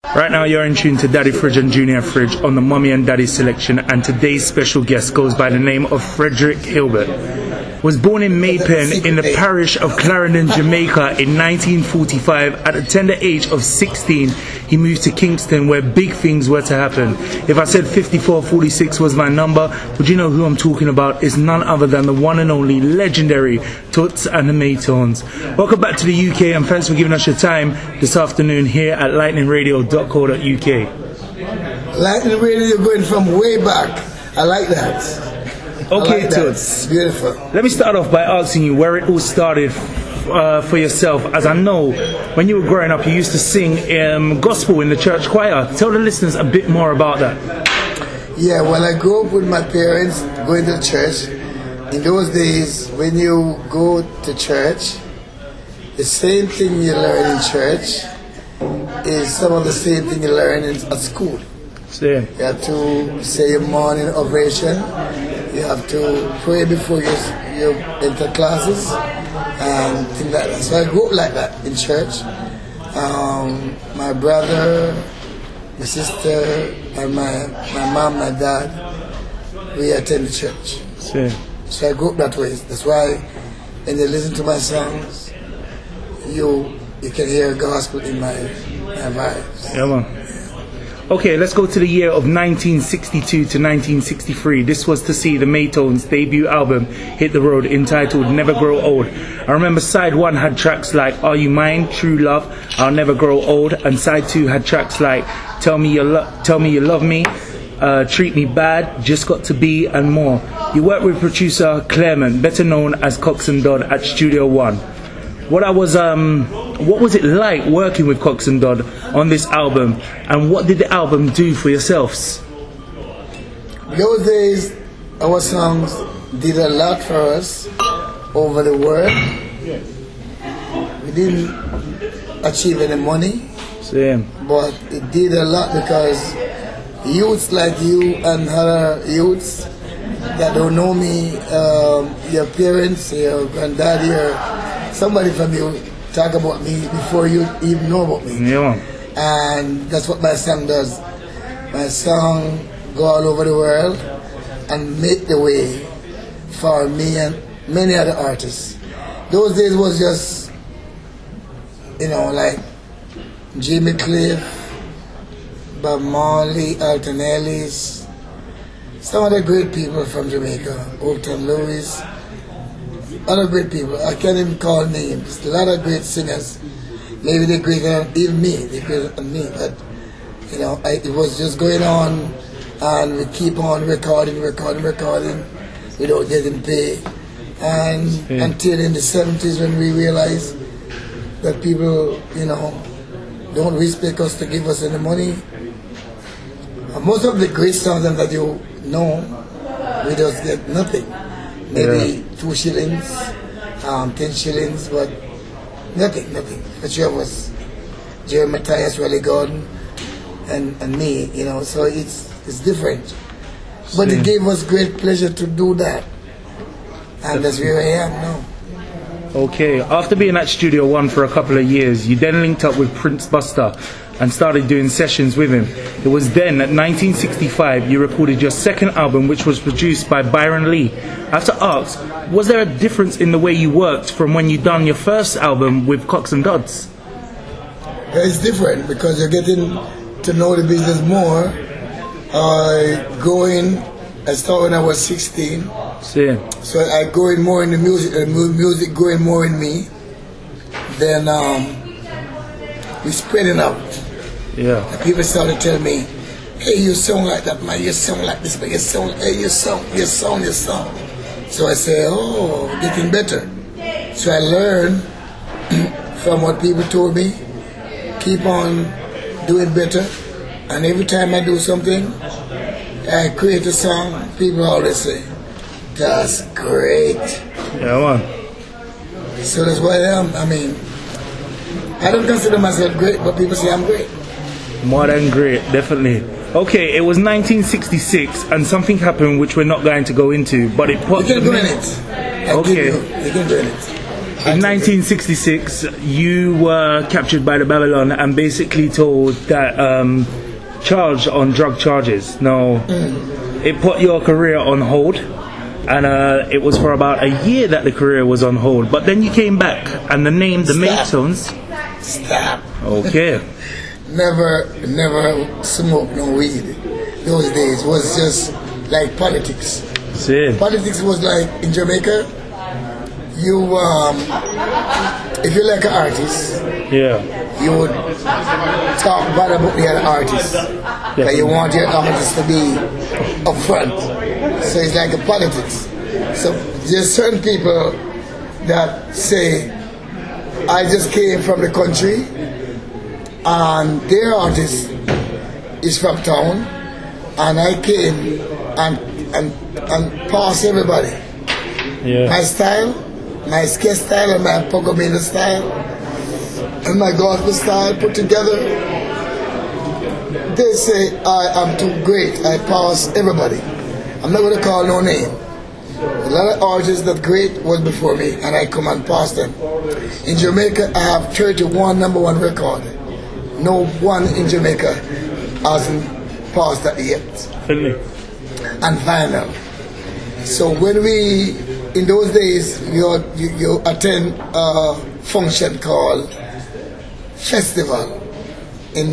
Right now you're in tune to Daddy Fridge and Junior Fridge on the Mummy and Daddy selection, and today's special guest goes by the name of Frederick Hilbert. Was born in Maypen in the parish of Clarendon, Jamaica in 1945. At the tender age of 16, he moved to Kingston where big things were to happen. If I said 5446 was my number, would you know who I'm talking about? It's none other than the one and only legendary Toots and the Maytones. Welcome back to the UK and thanks for giving us your time this afternoon here at lightningradio.co.uk. Lightning Radio, you're going from way back. I like that. Okay, like Toots. Beautiful. Let me start off by asking you where it all started for yourself. As I know, when you were growing up, you used to sing gospel in the church choir. Tell the listeners a bit more about that. Yeah, well, I grew up with my parents going to church. In those days, when you go to church, the same thing you learn in church is some of the same thing you learn at school. Same. You have to say your morning ovation. You have to pray before you enter classes and things like that. So I grew up like that in church. My brother, my sister, and my mom, my dad, we attend the church. Same. So I grew up that way. That's why when you listen to my songs, you can hear gospel in my vibes. Yeah, man. Okay, let's go to the year of 1962 to 1963. This was to see the Maytones' debut album hit the road, entitled Never Grow Old. I remember side 1 had tracks like Are You Mine, True Love, I'll Never Grow Old, and side 2 had tracks like Tell Me You Love Me, Treat Me Bad, Just Got to Be, and more. You worked with producer Claremont, better known as Cox and Dodd, at Studio One. What was it like working with Cox and Dodd on this album, and what did the album do for yourselves? Those days, our songs did a lot for us over the world. We didn't achieve any money, Same. but it did a lot because youths like you and other youths that don't know me, your parents, your granddaddy, somebody from you talk about me before you even know about me. Yeah. And that's what my song does. My song go all over the world and make the way for me and many other artists. Those days was just, like Jimmy Cliff, Bob Marley, Alton Ellis, some of the great people from Jamaica, Alton Lewis, other great people. I can't even call names. A lot of great singers. Maybe they're greater than even me. They're greater than me. But, it was just going on, and we keep on recording without getting paid. And until in the 70s when we realized that people, don't respect us to give us any money. And most of the great songs that you know, we just get nothing. Maybe 2 shillings, 10 shillings, but nothing. The three of us, Jerry Matthias, Raleigh Gordon, and me, so it's different. But it gave us great pleasure to do that. And that's where I am now. Okay, after being at Studio One for a couple of years, you then linked up with Prince Buster and started doing sessions with him. It was then, at 1965, you recorded your second album, which was produced by Byron Lee. I have to ask, was there a difference in the way you worked from when you done your first album with Cox and Dodds? It's different because you're getting to know the business more. I started when I was 16. Same. So I go in more in the music, and music going more in me. Then we spreading out. Yeah. And people started telling me, hey, you sound like that, man, you sound like this, but you sound. So I say, oh, getting better. So I learned from what people told me, keep on doing better. And every time I do something, I create a song, people always say, that's great. Yeah, man. So that's why I am. I mean, I don't consider myself great, but people say I'm great. More than great, definitely. Okay, it was 1966 and something happened which we're not going to go into, but it put... You can go in it. Okay. You can go in it. In 1966, you were captured by the Babylon and basically told that charged on drug charges. Now, it put your career on hold, and it was for about a year that the career was on hold. But then you came back, and the name, the Maytones. Stop. Okay. Never smoked no weed. Those days was just like politics. See. Politics was like in Jamaica. You, if you're like an artist, Yeah. you would talk bad about the other artist. Like you want your artist to be up front. So it's like a politics. So there's certain people that say, I just came from the country and their artist is from town and I came and passed everybody. Yeah. My style, my skate style and my Pogomino style and my gospel style put together. They say I am too great. I pass everybody. I'm not going to call no name. A lot of artists that great was before me and I come and pass them. In Jamaica I have 31 #1 record. No one in Jamaica hasn't passed that yet. Finley. And vinyl. So when we, in those days, you attend a function called Festival in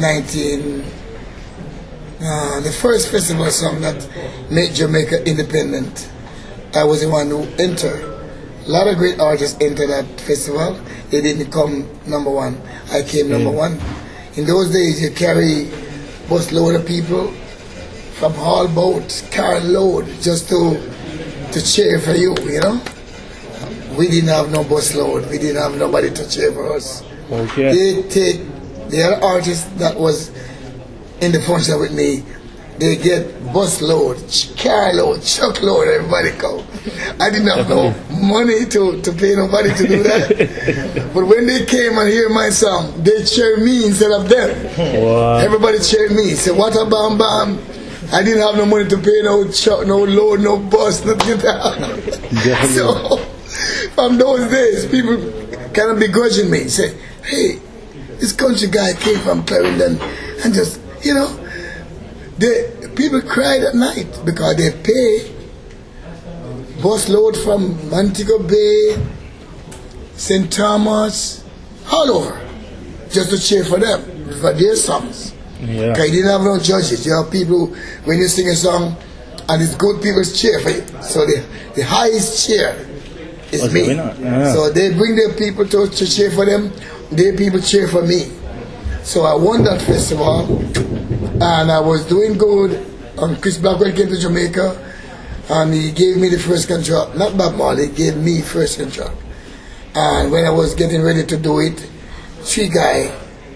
the first festival song that made Jamaica independent. I was the one who entered. A lot of great artists entered that festival. They didn't come #1. I came #1. In those days, you carry bus load of people from haul boats, car load, just to cheer for you, you know? We didn't have no bus load. We didn't have nobody to cheer for us. Okay. They take the other artists that was in the function with me, they get bus load, car load, truck load, everybody come. I didn't have no money to pay nobody to do that. But when they came and hear my song, they cheered me instead of them. Wow. Everybody cheered me. Say, what a bam bam. I didn't have no money to pay no truck, no load, no bus, nothing. So, from those days, people kind of begrudging me. Say, hey, this country guy came from Clarendon and just, you know, people cried at night because they pay bus load from Montego Bay, St. Thomas, all over, just to cheer for them, for their songs. Yeah. Because you didn't have no judges. You have people, when you sing a song, and it's good people cheer for you. So the highest cheer is me. Yeah. So they bring their people to cheer for them, their people cheer for me. So I won that festival, and I was doing good. Chris Blackwell came to Jamaica, and he gave me the first contract. Not Bob Marley, he gave me first contract. And when I was getting ready to do it, 3 guys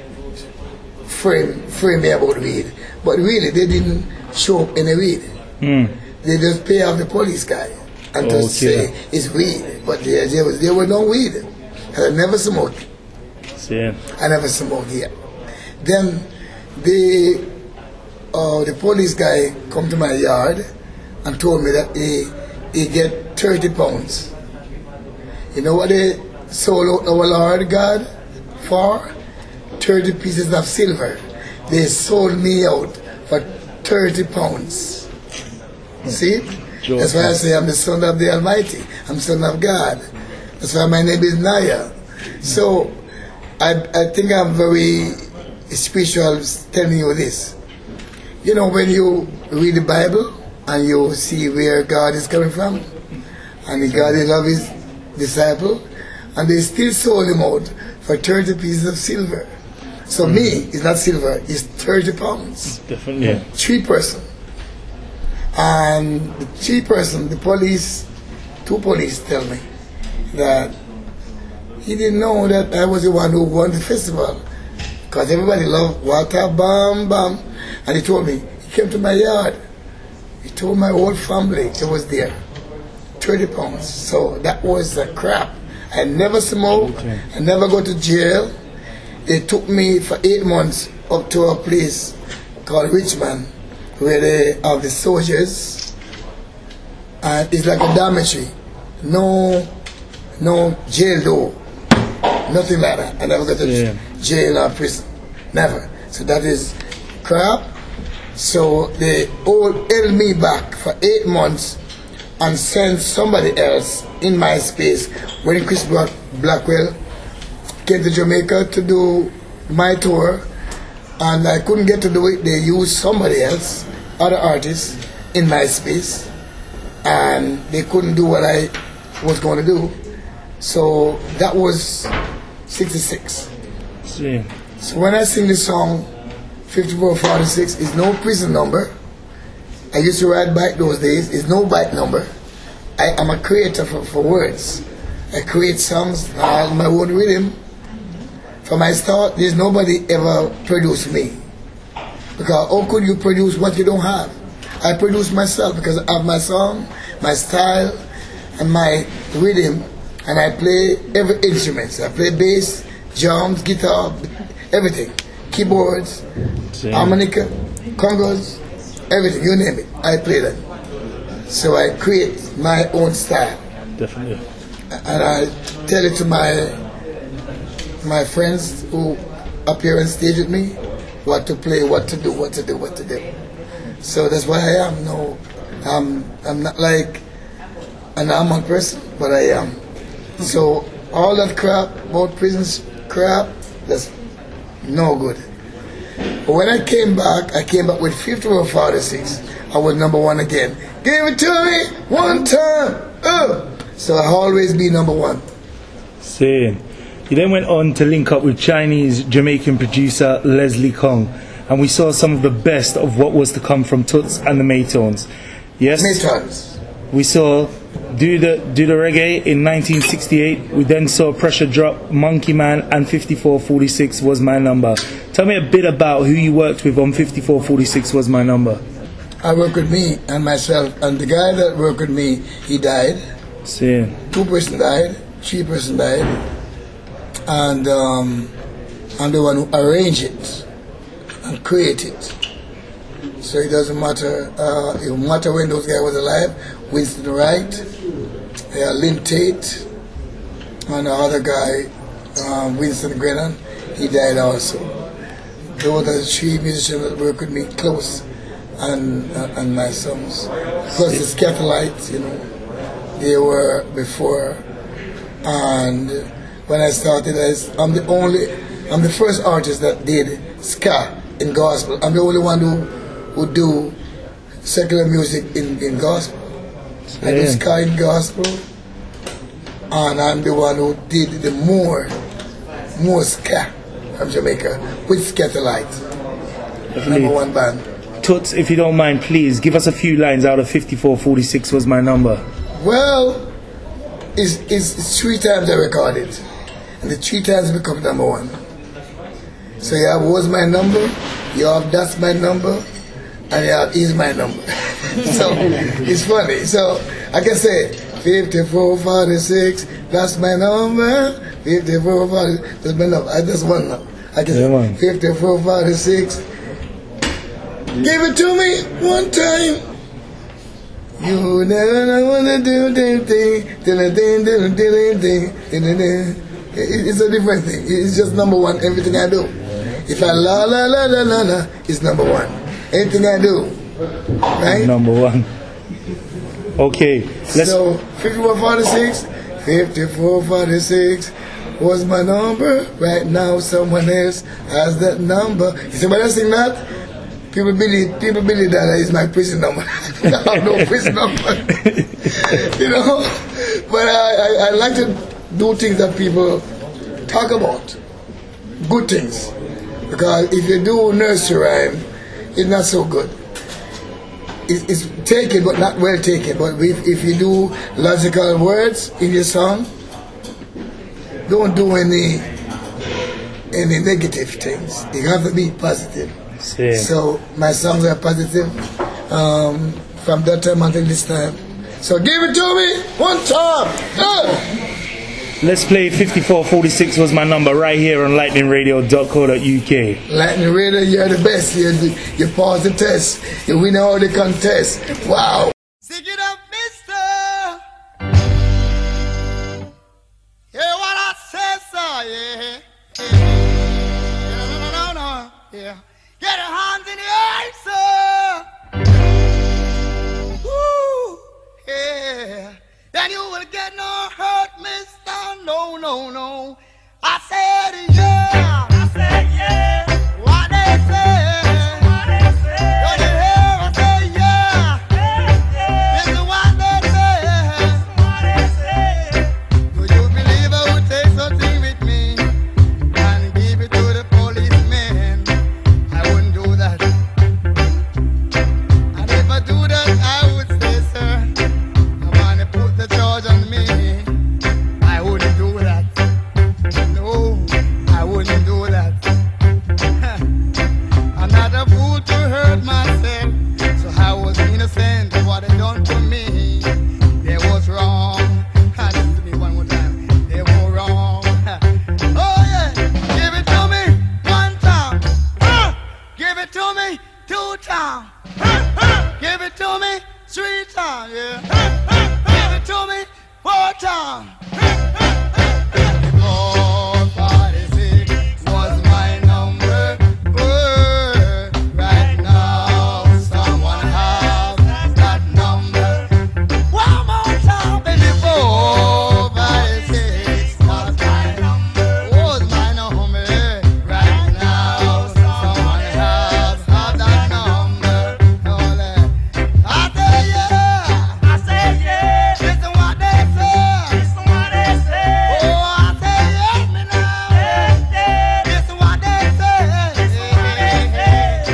framed me about weed. But really, they didn't show up in the weed. They just pay off the police guy and just say it's weed. But there was no weed. I never smoked. Yeah. I never smoked yet. Then the police guy come to my yard and told me that he get 30 pounds. You know what they sold out our Lord God for? 30 pieces of silver. They sold me out for 30 pounds. See? That's why I say I'm the son of the Almighty. I'm son of God. That's why my name is Naya. So I think I'm very spiritual telling you this. You know, when you read the Bible and you see where God is coming from, and God loved his disciple, and they still sold him out for 30 pieces of silver. So me, it's not silver, it's 30 pounds. Definitely. Yeah. 3 person. And the 3 person, the police, 2 police tell me that he didn't know that I was the one who won the festival. Because everybody loved Walter Bam Bam. And he told me, he came to my yard. He told my whole family he was there. 30 pounds. So that was a crap. I never smoked. I never go to jail. They took me for 8 months up to a place called Richmond, where they have the soldiers. And it's like a dormitory. No jail door. Nothing like that. I never go to jail or prison. Never. So that is crap. So they all held me back for 8 months and sent somebody else in my space when Chris Blackwell came to Jamaica to do my tour, and I couldn't get to do it. They used somebody else, other artists, in my space, and they couldn't do what I was going to do. So that was 66. Yeah. So when I sing this song, 5446 is no prison number. I used to ride bike those days. It's no bike number. I am a creator for words. I create songs on my own rhythm. From my start, there's nobody ever produced me. Because how could you produce what you don't have? I produce myself because I have my song, my style, and my rhythm, and I play every instrument. I play bass, drums, guitar, everything. Keyboards, harmonica, congos, everything, you name it. I play them. So I create my own style. Definitely. And I tell it to my friends who appear on stage with me, what to play, what to do. So that's what I am. No, I'm not like an normal person, but I am. So all that crap about prisons crap, that's no good. But when I came back with 5446. I was #1 again. Give it to me one time. So I always be #1. Same. He then went on to link up with Chinese Jamaican producer Leslie Kong, and we saw some of the best of what was to come from Toots and the Maytones. Yes? Maytones. We saw Do the Reggae in 1968. We then saw Pressure Drop, Monkey Man, and 5446 Was My Number. Tell me a bit about who you worked with on 5446 Was My Number. I worked with me and myself, and the guy that worked with me, he died. Same. 2 persons died, 3 persons died, and I'm the one who arranged it and created it. So it doesn't matter. It will matter when those guys was alive. Winston Wright, Lynn Tate, and the other guy, Winston Grennan, he died also. Those are the 3 musicians that work with me close, and my sons. Plus the Scatterlights, you know, they were before. And when I started, I'm the first artist that did ska in gospel. I'm the only one who would do secular music in gospel. I do ska in gospel, and I'm the one who did the more ska from Jamaica with Scatterlight. #1 band. Toots, if you don't mind, please give us a few lines out of 5446 Was My Number. Well, it's 3 times I recorded, and the 3 times become #1. So you have Was My Number, you have That's My Number, and you have Is My Number. So it's funny. So I can say 5446, that's my number. 5446, that's my number. I just one now. I can say 5446. Give it to me one time. You never know what to do, it's a different thing. It's just #1 everything I do. If I la la la la la la, it's #1. Anything I do, right? #1. Okay. So 5446 was my number. Right now, someone else has that number. You see, when I sing that, people believe that is my prison number. I have no prison number, you know. But I like to do things that people talk about, good things, because if you do nursery rhyme, it's not so good. It's taken, but not well taken. But if you do logical words in your song, don't do any negative things. You have to be positive. Same. So my songs are positive from that time until this time. So give it to me one time. Let's play 5446 Was My Number right here on lightningradio.co.uk. Lightning Radio, you're the best. You pass the test. You win all the contest. Wow. Sing it up, mister. Hear what I say, sir, yeah. 2 times. Give it to me 3 times, yeah. Give it to me 4 times. 46 was my number. Right now, someone has that number. One more time, baby. 456 was my number. Was my number. Right now, someone has that number. I say yeah. I say yeah. Listen what they say. Listen what they say. Oh, I say yeah, me now. Listen what they say. Listen what they say.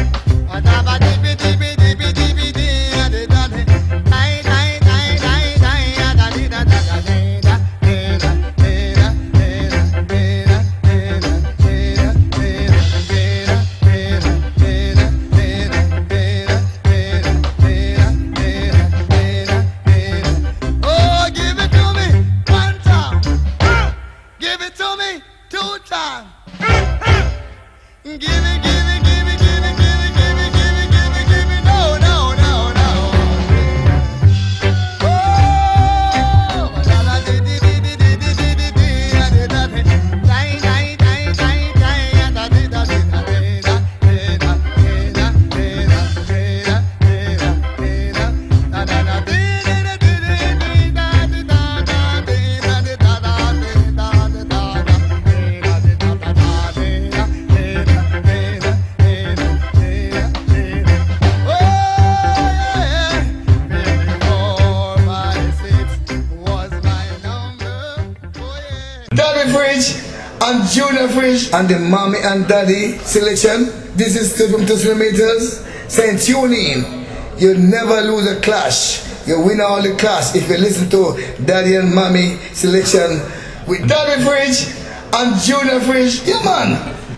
Oh, give it to me 1 time. Give it to me 2 times. Give it, give it, give it, give it, give it, give it, give it, give it, give it. No, no, no, no. Oh, la la di di di di di di di di di da di da di. Dai dai dai dai dai da di da di da di da di da di da di da di da di da da da da di di di di da di da da di da di da da di da di da da di da di da da da di da. Daddy Fridge and Junior Fridge and the Mommy and Daddy selection. This is Still from 2 meters. Saying tune in. You never lose a clash. You win all the clash if you listen to Daddy and Mommy selection with Daddy Fridge and Junior Fridge. Yeah, man.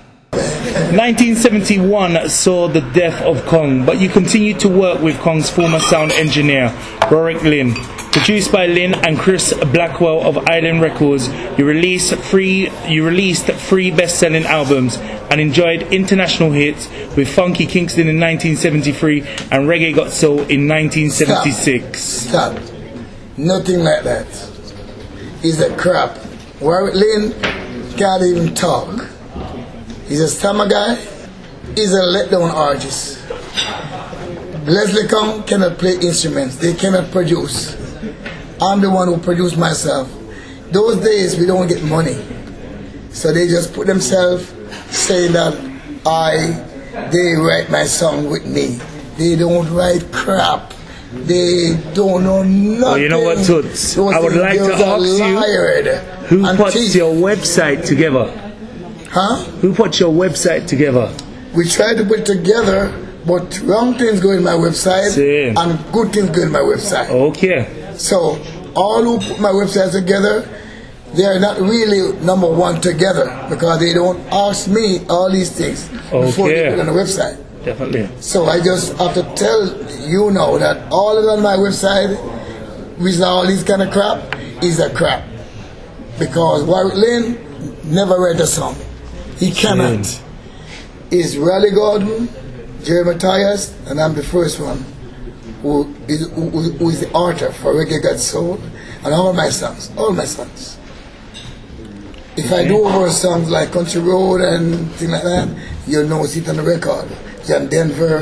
1971 saw the death of Kong, but you continued to work with Kong's former sound engineer, Rorick Lynn. Produced by Lynn and Chris Blackwell of Island Records, you released three best-selling albums and enjoyed international hits with Funky Kingston in 1973 and Reggae Got Soul in 1976. Stop. Nothing like that. He's a crap. Rorick Lynn can't even talk. He's a stammer guy. He's a letdown artist. Leslie Kong cannot play instruments. They cannot produce. I'm the one who produced myself. Those days we don't get money. So they just put themselves saying that they write my song with me. They don't write crap. They don't know nothing. Well, you know what, Toots? I would like to ask you, who puts your website together? Huh? Who put your website together? We try to put it together, but wrong things go in my website Same. and good things go in my website. Okay. So all who put my website together, they are not really number one together because they don't ask me all these things before they put it on the website. Definitely. So I just have to tell you now that all on my website with all these kind of crap is a crap. Because Rorick Lynn never read a song. He cannot. It's Raleigh Gordon, Jerry Matthias, and I'm the first one who is the author for Reggae Got Soul and all my songs. All my songs. If I do over songs like Country Road and things like that, you'll know it's on the record. John Denver,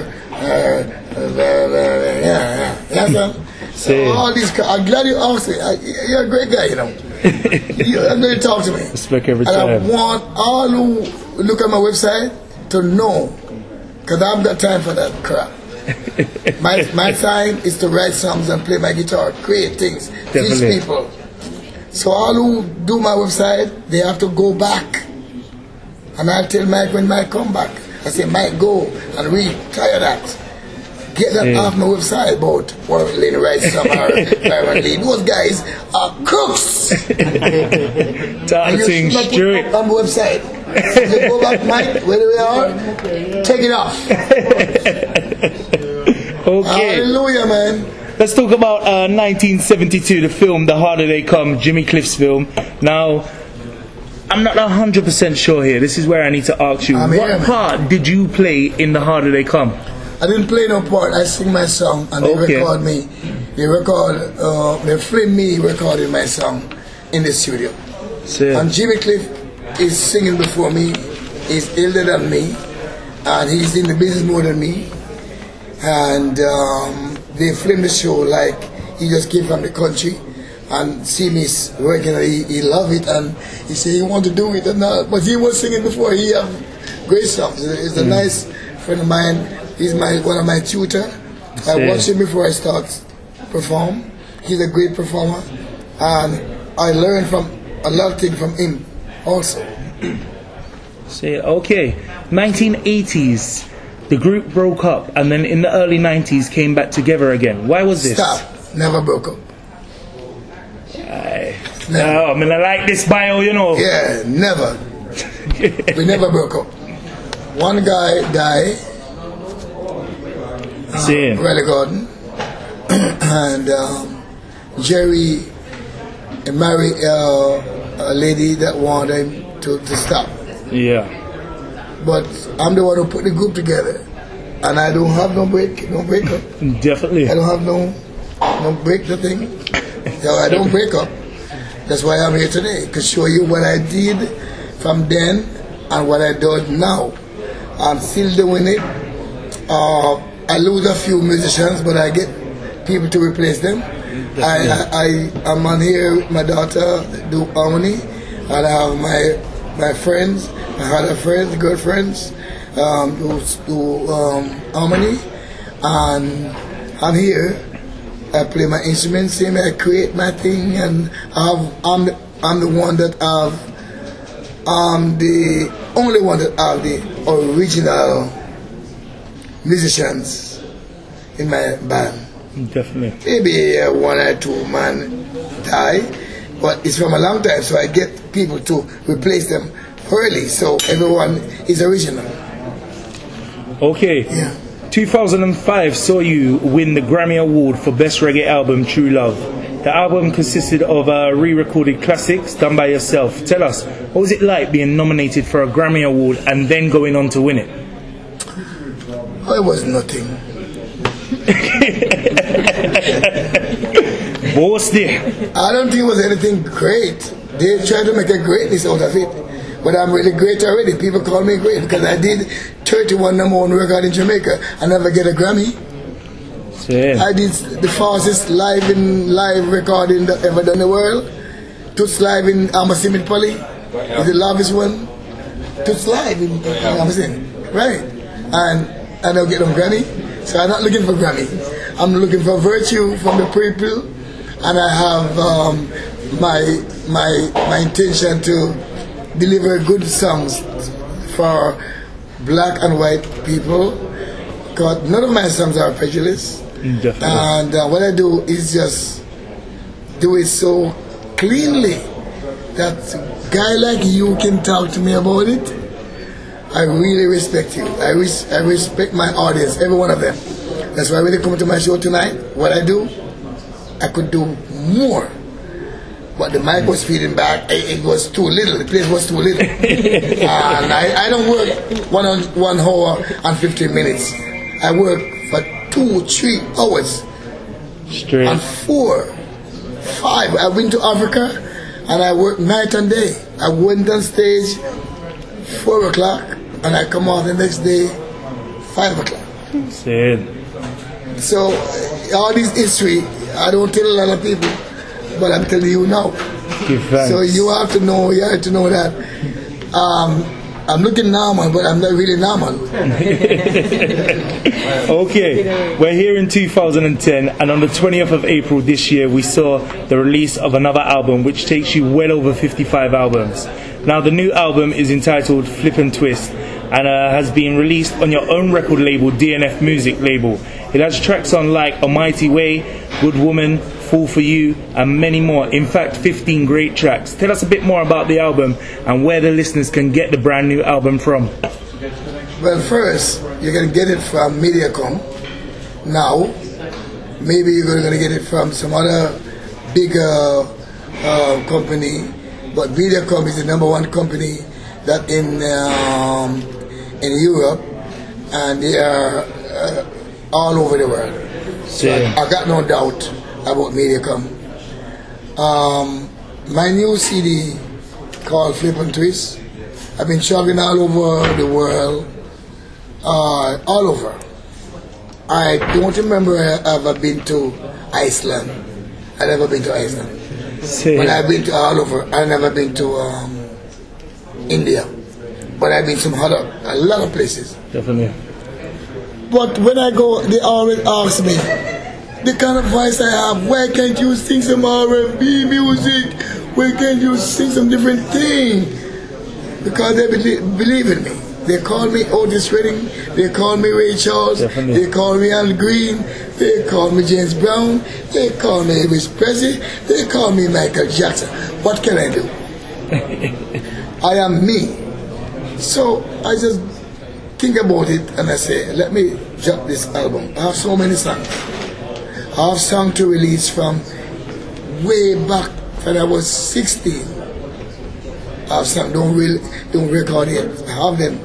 So all these, I'm glad you asked me. You're a great guy, you know. I'm going to talk to me. Respect every and time. I want all who look at my website to know, because I haven't got time for that crap. my time is to write songs and play my guitar, create things, teach people. So all who do my website, they have to go back. And I tell Mike when Mike come back, I say, Mike, go and retire that. Get that off my website about Rorick Lynn writes some Byron Lee. Those guys are crooks. Dancing straight. On the website. So go back, Mike, where we are, take it off. Okay. Hallelujah, man. Let's talk about 1972, the film, The Harder They Come, Jimmy Cliff's film. Now, I'm not 100% sure here. This is where I need to ask you. What part did you play in The Harder They Come? I didn't play no part. I sing my song, and they record me. They film me recording my song in the studio. And Jimmy Cliff is singing before me. He's older than me, and he's in the business more than me. And they film the show like he just came from the country and see me working. He love it, and he said he want to do it, and but he was singing before. He have great songs. He's a nice friend of mine. He's one of my tutor. I watch him before I start perform. He's a great performer, and I learned from a lot of things from him also. Okay, 1980s, the group broke up, and then in the early 90s came back together again. Why was this? Stop. Never broke up. Never. I mean, I like this bio, you know. Yeah, never. We never broke up. One guy died. Riley Gordon. And Jerry married a lady that wanted him to stop. Yeah. But I'm the one who put the group together, and I don't have no break up. Definitely. I don't have no break the thing. So I don't break up. That's why I'm here today, to show you what I did from then and what I do now. I'm still doing it. I lose a few musicians, but I get people to replace them. I'm on here with my daughter, do harmony, and I have my friends, my other friends, girlfriends, do harmony, and I'm here. I play my instruments, I create my thing, and I'm the one that I'm the only one that have the original musicians in my band. Definitely. Maybe one or two man die, but it's from a long time, so I get people to replace them early, so everyone is original. Okay. Yeah. 2005 saw you win the Grammy Award for Best Reggae Album, True Love. The album consisted of re-recorded classics done by yourself. Tell us, what was it like being nominated for a Grammy Award and then going on to win it? Oh, it was nothing. Boasty. I don't think it was anything great. They tried to make a greatness out of it. But I'm really great already. People call me great because I did 31 #1 record in Jamaica. I never get a Grammy. I did the fastest live recording that ever done in the world. Toots Live in Amasimit Pali is the loudest one. Toots Live in Amasimit, right? And I don't get them Grammy, so I'm not looking for Grammy. I'm looking for virtue from the people, and I have my intention to deliver good songs for black and white people, because none of my songs are prejudiced. Definitely. And what I do is just do it so cleanly that a guy like you can talk to me about it. I really respect you. I respect my audience, every one of them. That's why when they come to my show tonight, what I do, I could do more. But the mic was feeding back, it was too little, the place was too little. And I don't work 1 hour and 15 minutes. I work for 2-3 hours. Straight. And 4, 5. I went to Africa and I worked night and day. I went on stage 4 o'clock and I come out the next day 5 o'clock. So all this history, I don't tell a lot of people, but I'm telling you now. So you have to know that I'm looking normal, but I'm not really normal. Okay, we're here in 2010, and on the 20th of April this year, we saw the release of another album, which takes you well over 55 albums. Now, the new album is entitled Flip and Twist, and has been released on your own record label, DNF Music label. It has tracks on like A Mighty Way, Good Woman, Fall For You, and many more. In fact, 15 great tracks. Tell us a bit more about the album and where the listeners can get the brand new album from. Well, first, you can get it from Mediacom. Now, maybe you're going to get it from some other bigger company, but Mediacom is the #1 company that in Europe, and they are all over the world. So Yeah. I got no doubt about Mediacom. My new CD called Flip and Twist. I've been traveling all over the world, all over. I don't remember I've ever been to Iceland. I've never been to Iceland. But I've been to all over. I've never been to India. But I've been to a lot of places. Definitely. But when I go, they always ask me, the kind of voice I have, why can't you sing some R&B music? Why can't you sing some different thing? Because they believe in me. They call me Otis Redding, they call me Ray Charles, Definitely. they call me Al Green, they call me James Brown, they call me Elvis Presley, they call me Michael Jackson. What can I do? I am me. So I just think about it and I say, let me drop this album. I have so many songs. I have songs to release from way back when I was 16. I have songs, don't record it. I have them.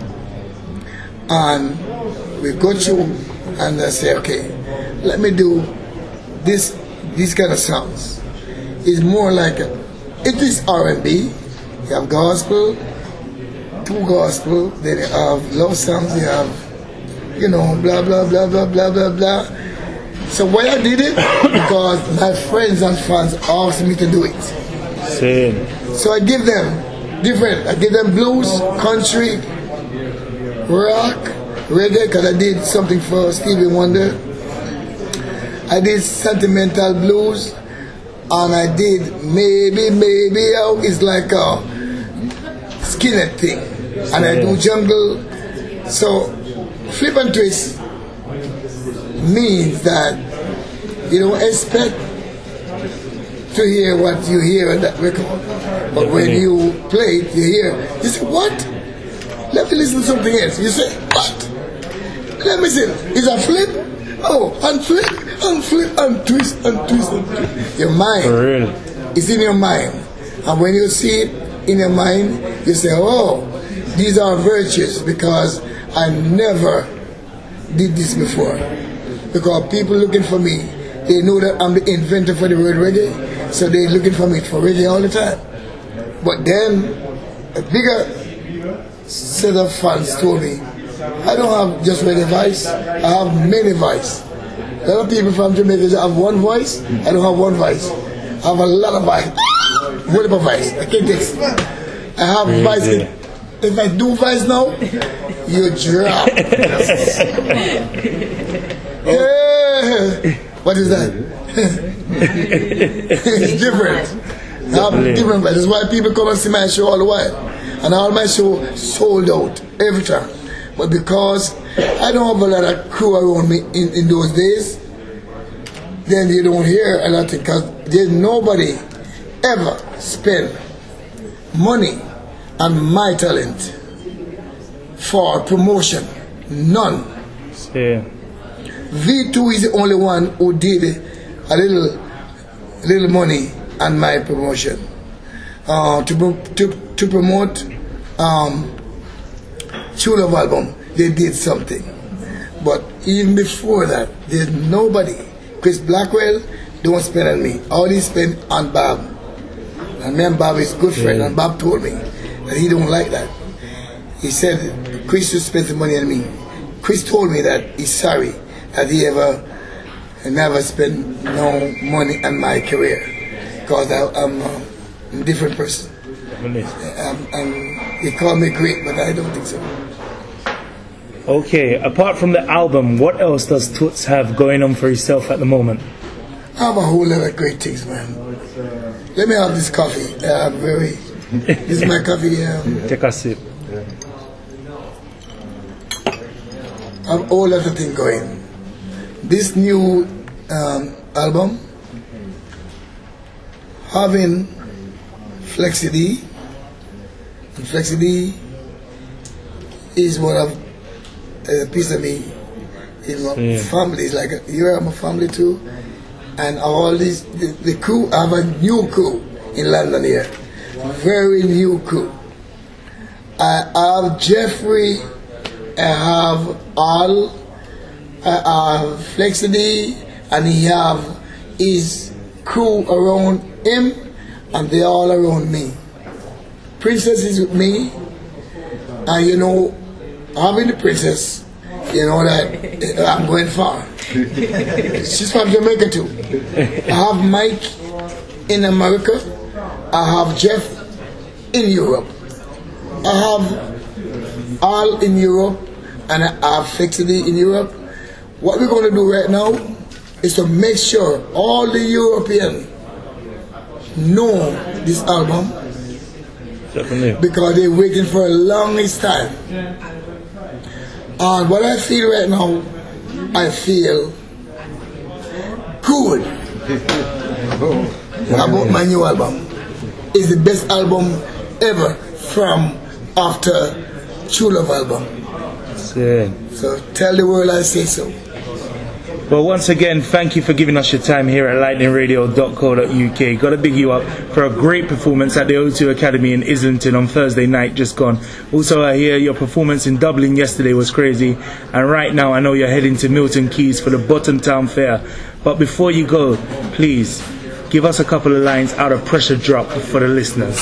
And we go through and I say, okay, let me do these kind of songs. It's more like, it is R&B, you have gospel, two gospel, then you have love songs, you have, blah, blah, blah, blah, blah, blah, blah. So why I did it? Because my friends and fans asked me to do it. Same. So I give them different, I give them blues, country, rock, reggae, because I did something for Stevie Wonder. I did sentimental blues, and I did maybe, it's like a skinhead thing. And I do jungle. So Flip and Twist means that you don't expect to hear what you hear on that record. But when you play it, you hear, you say, what? Let me listen to something else. You say, what? Let me see. Is a flip? Oh, and flip, and flip, and twist, and twist, and twist. Your mind. For real. It's in your mind. And when you see it in your mind, you say, oh, these are virtues because I never did this before. Because people looking for me, they know that I'm the inventor for the word reggae, so they're looking for me for reggae all the time. But then, a bigger set of fans told me, I don't have just reggae voice, I have many voice. A lot of people from Jamaica have one voice, I don't have one voice. I have a lot of voice. What about voice? I can't take it. I have voice. If I do voice now, you drop. Yeah. What is that? It's different. I have different voice. That's why people come and see my show all the while. And all my show sold out every time. But because I don't have a lot of crew around me in those days, then you don't hear a lot because there's nobody ever spend money on my talent for promotion. None. Yeah. V2 is the only one who did a little money on my promotion. To promote True Love album, they did something. But even before that, there's nobody. Chris Blackwell don't spend on me. All he spend on Bob. And me and Bob is good friend, and Bob told me that he don't like that. He said Chris should spend the money on me. Chris told me that he's sorry that he never spent no money on my career because I'm a different person. And he called me great, but I don't think so. Okay, apart from the album, what else does Toots have going on for himself at the moment? I have a whole lot of great things, man. Let me have this coffee. This is my coffee. Take a sip. I have a whole lot of things going. This new album, having Flexi D, and Flexi D is one of a piece of me in my family. It's like you are my family too. And all these, the crew, I have a new crew in London here. Very new crew. I have Jeffrey, I have Al, I have Flexi D, and he have his crew around him, and they all around me. Princess is with me, and you know, having the princess, you know that I'm going far. She's from Jamaica too. I have Mike in America. I have Jeff in Europe. I have Al in Europe, and I have Flexi D in Europe. What we're going to do right now is to make sure all the Europeans know this album. Definitely. Because they're waiting for a longest time. And what I feel right now, I feel good about my new album. It's the best album ever from after True Love album. So tell the world I say so. Well, once again, thank you for giving us your time here at lightningradio.co.uk. Got to big you up for a great performance at the O2 Academy in Islington on Thursday night, just gone. Also, I hear your performance in Dublin yesterday was crazy. And right now, I know you're heading to Milton Keynes for the Bottom Town Fair. But before you go, please, give us a couple of lines out of Pressure Drop for the listeners.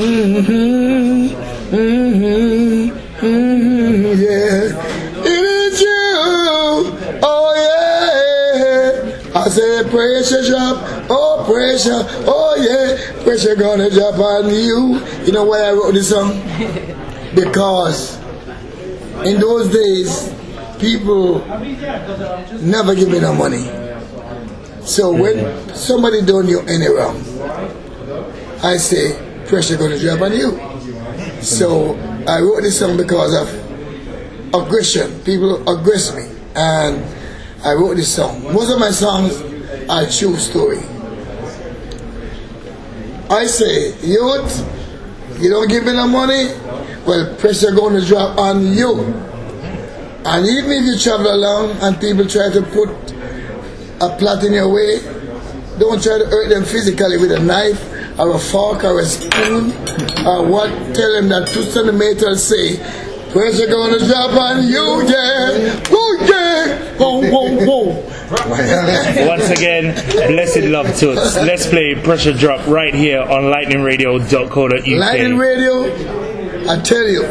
Yeah. It is you. Oh, yeah. I say pressure drop, oh pressure, oh yeah, pressure gonna drop on you. You know why I wrote this song? Because in those days, people never give me no money. So when somebody done you any wrong, I say pressure gonna drop on you. So I wrote this song because of aggression. People aggress me, and I wrote this song. Most of my songs are true story. I say, youth, you don't give me no money, well, pressure gonna drop on you. And even if you travel along and people try to put a plot in your way, don't try to hurt them physically with a knife or a fork or a spoon or what. Tell them that 2 centimeters say, pressure gonna drop on you, yeah. Oh, yeah. Whoa, whoa, whoa. Once again, blessed love to us. Let's play Pressure Drop right here on lightningradio.co.uk. Lightning Radio, I tell you.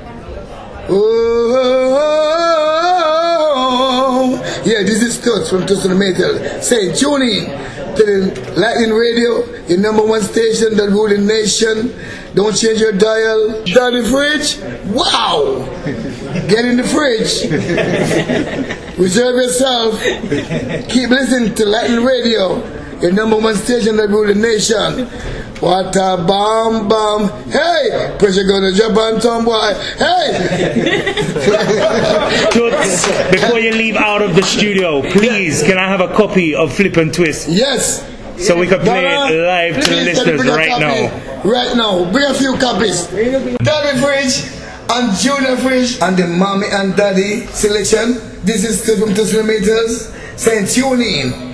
Oh, yeah, this is Toots from Toots and the Metal. Say, tune in to the Lightning Radio, your #1 station that rule the nation. Don't change your dial. Down the fridge? Wow! Get in the fridge. Reserve yourself. Keep listening to Lightning Radio, your #1 station that rule the nation. What a bomb bomb. Hey! Pressure gonna jump on tomboy. Hey! Toots, before you leave out of the studio, please, can I have a copy of Flip and Twist? Yes! So we can play it live to the listeners right now. Right now, bring a few copies. Daddy Fridge and Junior Fridge and the Mommy and Daddy selection. This is Toots from Toots Meters saying tune in.